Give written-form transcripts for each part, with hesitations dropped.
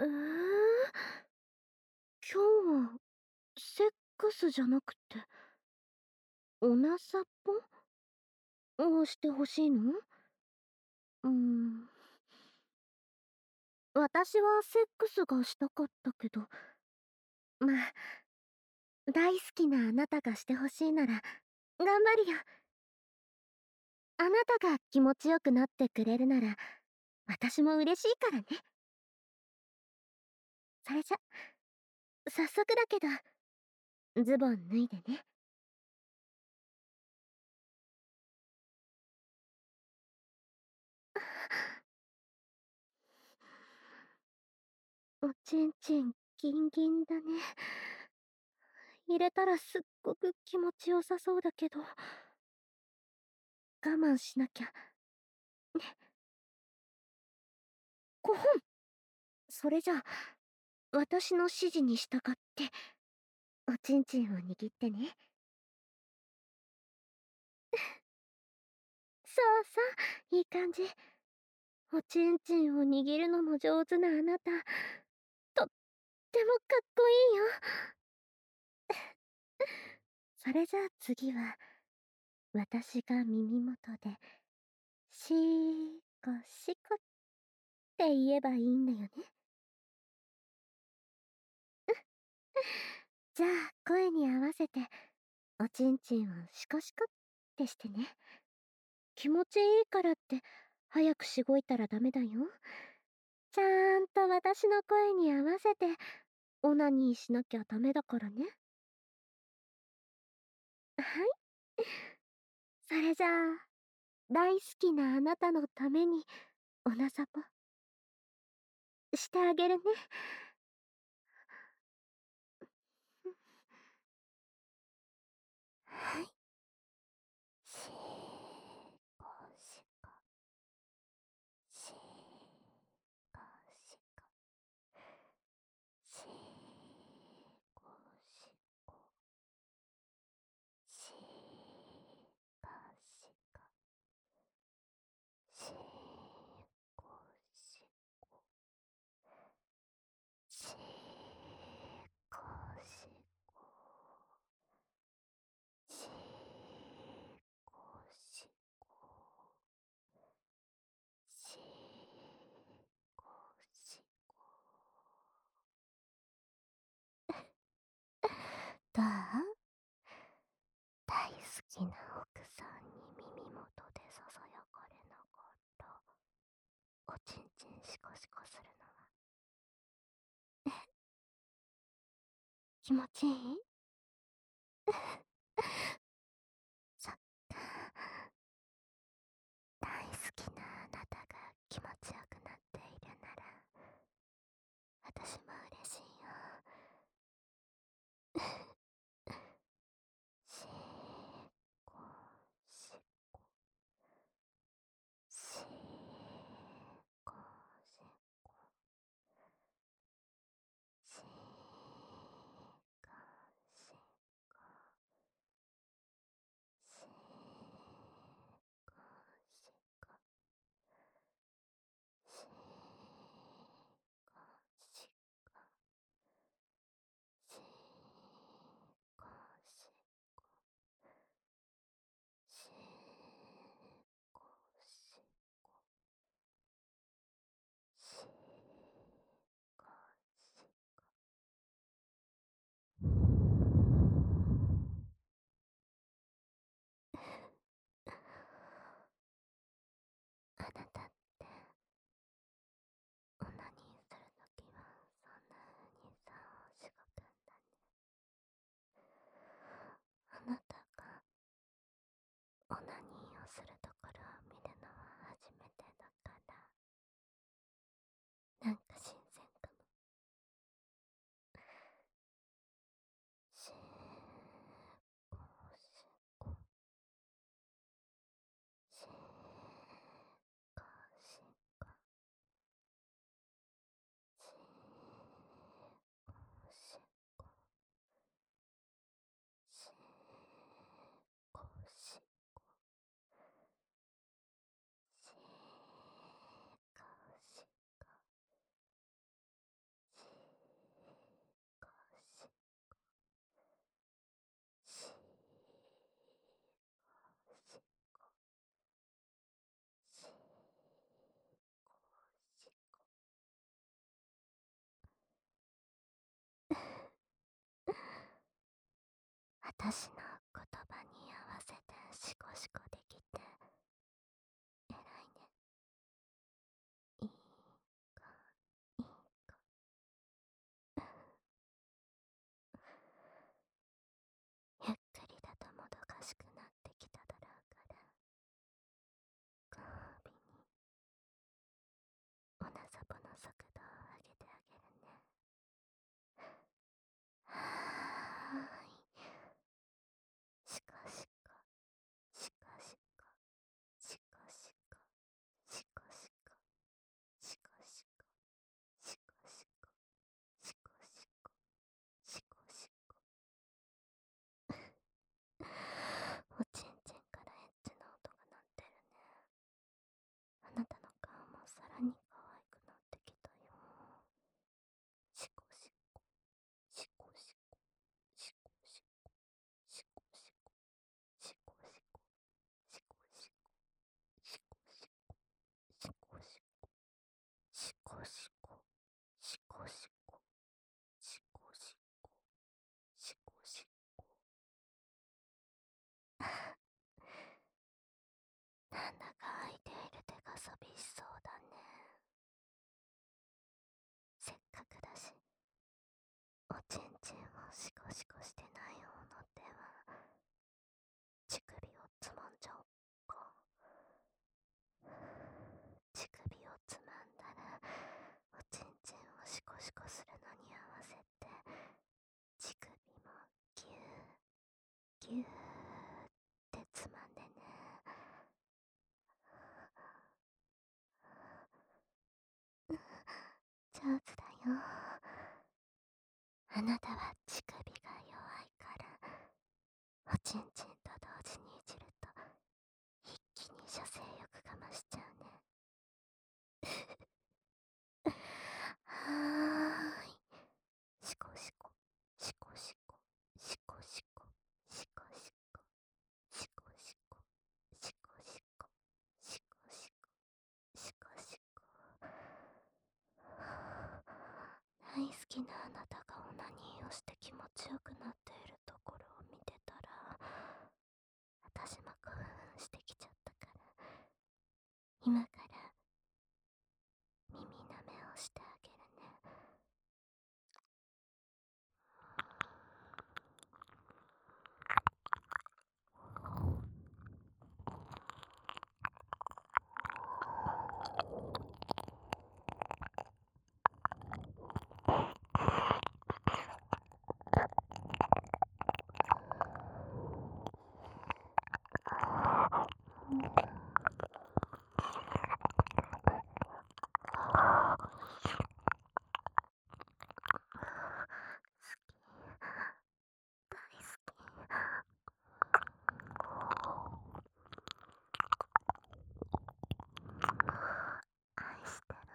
今日はセックスじゃなくておなさぽをしてほしいの？うーん、私はセックスがしたかったけど、まあ、大好きなあなたがしてほしいなら頑張るよ。あなたが気持ちよくなってくれるなら私も嬉しいからね。それじゃ早速だけどズボン脱いでね。おちんちんギンギンだね。入れたらすっごく気持ちよさそうだけど我慢しなきゃ。5本。それじゃあ私の指示に従っておちんちんを握ってね。そうそう、いい感じ。おちんちんを握るのも上手なあなた、とってもかっこいいよ。それじゃあ次は私が耳元でシーコシコって言えばいいんだよね。じゃあ声に合わせておちんちんをシコシコってしてね。気持ちいいからって早くしごいたらダメだよ。ちゃんと私の声に合わせてオナニーしなきゃダメだからね。はい。それじゃあ大好きなあなたのためにおなさぽしてあげるね。はい。しこしこしこしこしこしこしこしこしこしこしこしこしこしこしこしこ。どう？大好きな奥さんに耳元でささやかれながらおちんちんシコシコするのは気持ちいい？そっか。大好きなあなたが気持ちよくなっているなら私も嬉しいよ。しこしこしこしこしこしこしこしこ私の言葉に合わせてシコシコできて偉いね。いい子、いい子。ゆっくりだともどかしくなってきただろうから、ご褒美におなさぼの速度を上げてあげるね。はーい。シコシコ、シコシコ、シコシコ、シコシコ、シコシコ、シコシコ、シコシコ、シコシコ。おちんちんからエッチな音が鳴ってるね。あなたの顔もさらに可愛くなってきたよ。シコシコ、シコシコ、シコシコ、シコシコ、シコシコ、シコシコ、シコシコ、シコシコ、シコシコ、シコシコ、シコシコ、シコシコ。なんだか空いている手が寂しそうだね。せっかくだし、おちんちんをシコシコしてない方の手は乳首をつまんじゃおっか。乳首をつまんだらおちんちんをシコシコするのに合わせて乳首もギューギューってつまんでね。上手だよ。あなたは乳首が弱いからおちんちんと同時にいじると一気に射精欲が増しちゃうね。はーい。シコシコ、シコシコ、シコシコ、シコシコ、シコシコ、シコシコ、シコシコ、シコシコ。大好きなあなたがオナニーをして気持ちよくなっているところを見てたら、私も興奮してきちゃったから、今から耳舐めをしてあげるね。大好き。愛してる。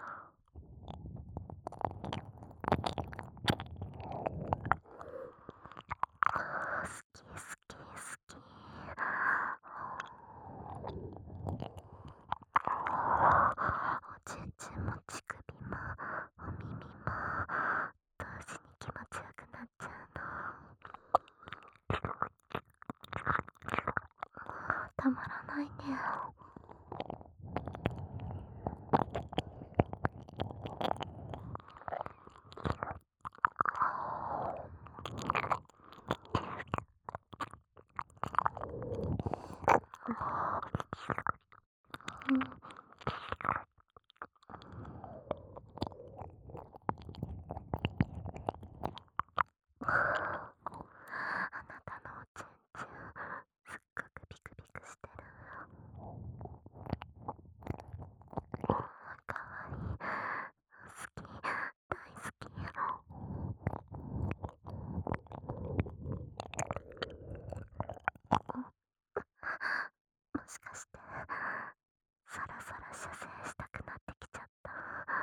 好き好き好き。おちんちんも乳首もお耳も同時に気持ちよくなっちゃうの。たまらないね。うん、あなたのおちんちんすっごくビクビクしてる。かわいい。好き、大好き。もしかしてそろそろ射精したくなってきちゃった？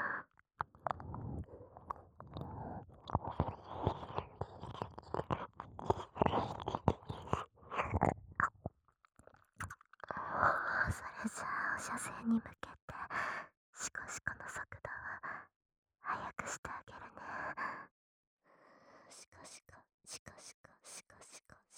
それじゃあ射精に向けてシコシコの速度を速くしてあげるね。シコシコ、シコシコ、シコシコ、シ